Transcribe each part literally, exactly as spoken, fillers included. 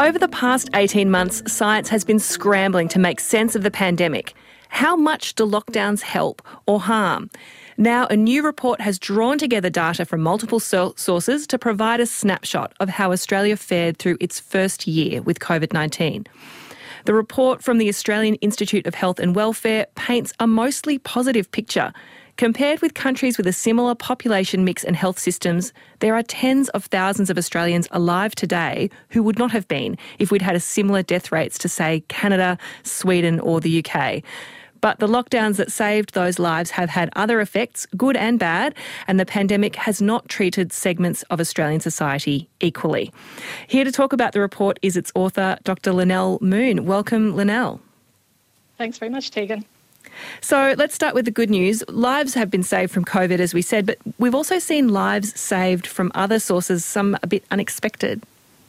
Over the past eighteen months, science has been scrambling to make sense of the pandemic. How much do lockdowns help or harm? Now, a new report has drawn together data from multiple so- sources to provide a snapshot of how Australia fared through its first year with COVID nineteen. The report from the Australian Institute of Health and Welfare paints a mostly positive picture. Compared with countries with a similar population mix and health systems, there are tens of thousands of Australians alive today who would not have been if we'd had a similar death rates to, say, Canada, Sweden or the U K. But the lockdowns that saved those lives have had other effects, good and bad, and the pandemic has not treated segments of Australian society equally. Here to talk about the report is its author, Doctor Lynelle Moon. Welcome, Lynelle. Thanks very much, Tegan. So let's start with the good news. Lives have been saved from COVID, as we said, but we've also seen lives saved from other sources, some a bit unexpected.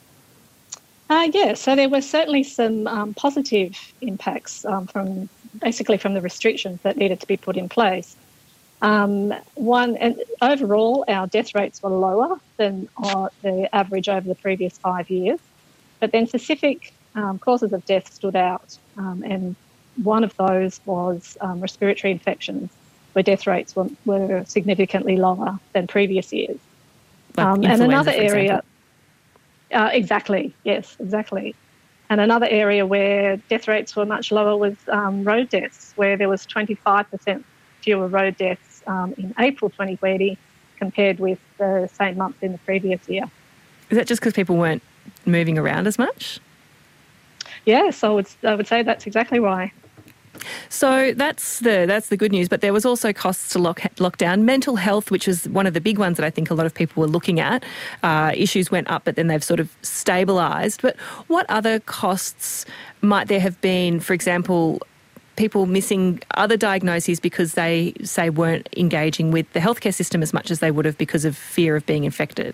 Uh, yeah, so there were certainly some um, positive impacts um, from basically from the restrictions that needed to be put in place. Um, one, and overall, our death rates were lower than uh, the average over the previous five years, but then specific um, causes of death stood out, um, and one of those was um, respiratory infections, where death rates were, were significantly lower than previous years. Like um, and another area, uh, exactly, yes, exactly. And another area where death rates were much lower was um, road deaths, where there was twenty-five percent fewer road deaths um, in April twenty twenty compared with the same month in the previous year. Is that just because people weren't moving around as much? Yes, I would, I would say that's exactly why. So that's the that's the good news, but there was also costs to lock, lockdown. Mental health, which was one of the big ones that I think a lot of people were looking at. Uh, issues went up, but then they've sort of stabilised. But what other costs might there have been, for example, people missing other diagnoses because they, say, weren't engaging with the healthcare system as much as they would have because of fear of being infected?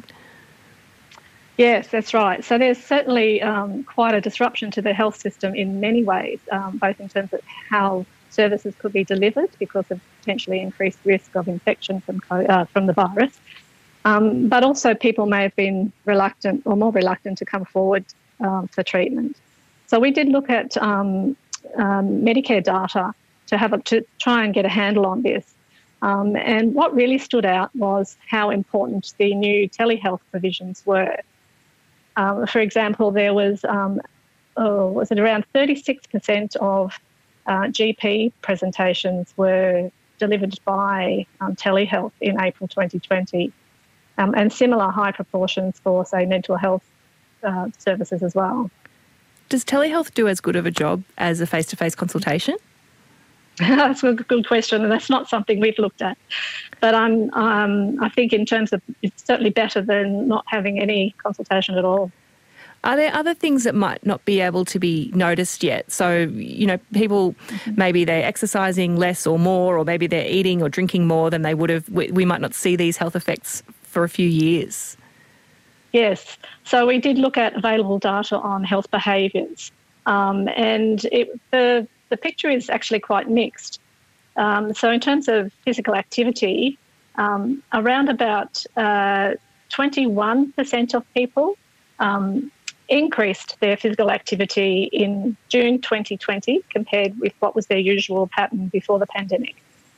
Yes, that's right. So there's certainly um, quite a disruption to the health system in many ways, um, both in terms of how services could be delivered because of potentially increased risk of infection from uh, from the virus, um, but also people may have been reluctant or more reluctant to come forward um, for treatment. So we did look at um, um, Medicare data to have a, to try and get a handle on this. Um, and what really stood out was how important the new telehealth provisions were. Um, for example, there was, um, oh, was it around thirty-six percent of uh, G P presentations were delivered by um, telehealth in April twenty twenty, um, and similar high proportions for, say, mental health uh, services as well. Does telehealth do as good of a job as a face-to-face consultation? That's a good question, and that's not something we've looked at. But I'm, um, I think in terms of it's certainly better than not having any consultation at all. Are there other things that might not be able to be noticed yet? So, you know, people, mm-hmm. maybe they're exercising less or more, or maybe they're eating or drinking more than they would have. We, we might not see these health effects for a few years. Yes. So we did look at available data on health behaviours, um, and it, the The picture is actually quite mixed. Um, so in terms of physical activity, um, around about uh, twenty-one percent of people um, increased their physical activity in June twenty twenty compared with what was their usual pattern before the pandemic.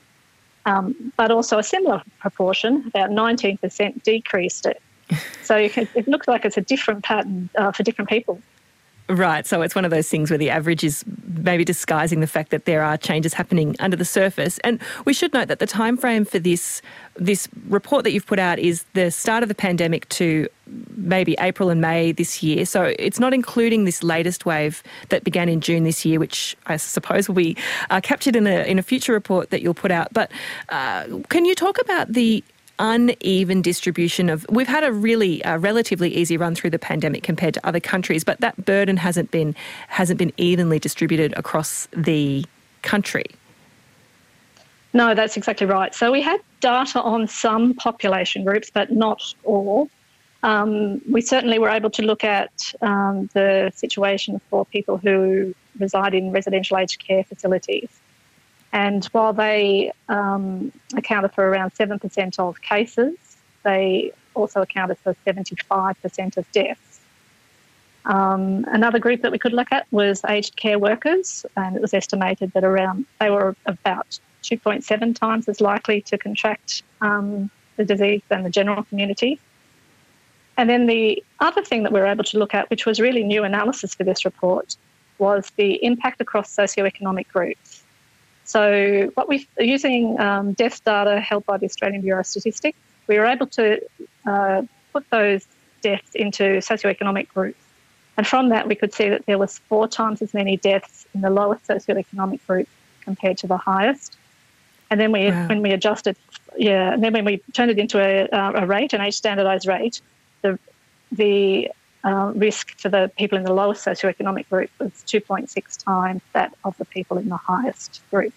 Um, but also a similar proportion, about nineteen percent, decreased it. So you can, it looks like it's a different pattern uh, for different people. Right, so it's one of those things where the average is maybe disguising the fact that there are changes happening under the surface. And we should note that the time frame for this this report that you've put out is the start of the pandemic to maybe April and May this year. So it's not including this latest wave that began in June this year, which I suppose will be uh, captured in a in a future report that you'll put out. But uh, can you talk about the uneven distribution of, we've had a really uh, relatively easy run through the pandemic compared to other countries, but that burden hasn't been hasn't been evenly distributed across the country. No, that's exactly right. So we had data on some population groups, but not all. Um, we certainly were able to look at um, the situation for people who reside in residential aged care facilities. And while they um, accounted for around seven percent of cases, they also accounted for seventy-five percent of deaths. Um, another group that we could look at was aged care workers, and it was estimated that around they were about two point seven times as likely to contract um, the disease than the general community. And then the other thing that we were able to look at, which was really new analysis for this report, was the impact across socioeconomic groups. So what we using um, death data held by the Australian Bureau of Statistics, we were able to uh, put those deaths into socioeconomic groups. And from that, we could see that there was four times as many deaths in the lowest socioeconomic group compared to the highest. And then we, wow. when we adjusted, yeah, and then when we turned it into a, a rate, an age standardised rate, the the uh, risk for the people in the lowest socioeconomic group was two point six times that of the people in the highest group.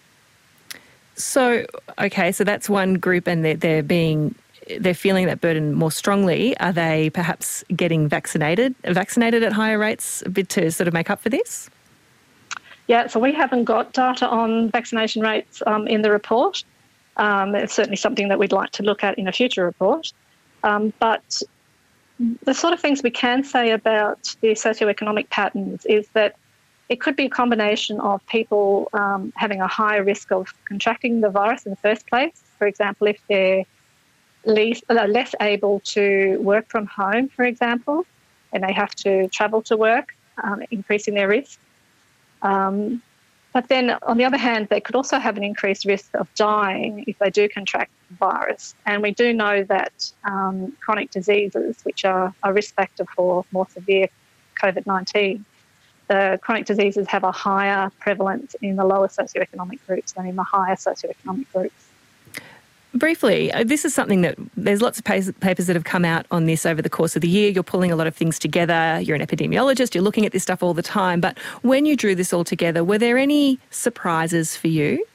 So, okay, so that's one group, and they're, they're being they're feeling that burden more strongly. Are they perhaps getting vaccinated vaccinated at higher rates a bit to sort of make up for this? Yeah, so we haven't got data on vaccination rates um, in the report. Um, it's certainly something that we'd like to look at in a future report. Um, but the sort of things we can say about the socioeconomic patterns is that it could be a combination of people um, having a higher risk of contracting the virus in the first place. For example, if they're less, less able to work from home, for example, and they have to travel to work, um, increasing their risk. Um, but then, on the other hand, they could also have an increased risk of dying if they do contract the virus. And we do know that um, chronic diseases, which are a risk factor for more severe COVID nineteen, the chronic diseases have a higher prevalence in the lower socioeconomic groups than in the higher socioeconomic groups. Briefly, this is something that there's lots of papers that have come out on this over the course of the year. You're pulling a lot of things together. You're an epidemiologist. You're looking at this stuff all the time. But when you drew this all together, were there any surprises for you?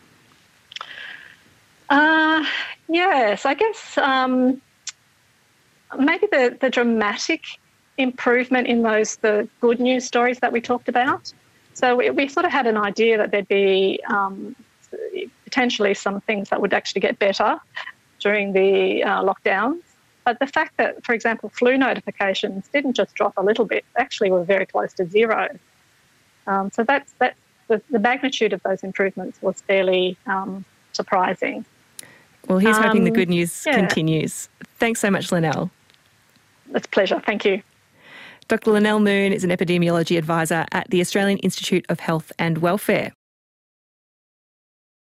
Uh, yes, I guess um, maybe the, the dramatic improvement in those the good news stories that we talked about. So we, we sort of had an idea that there'd be um, potentially some things that would actually get better during the uh, lockdowns. But the fact that, for example, flu notifications didn't just drop a little bit, actually were very close to zero. Um, so that's, that's the, the magnitude of those improvements was fairly um, surprising. Well, here's um, hoping the good news yeah. continues. Thanks so much, Lynelle. It's a pleasure. Thank you. Doctor Lynelle Moon is an epidemiology advisor at the Australian Institute of Health and Welfare.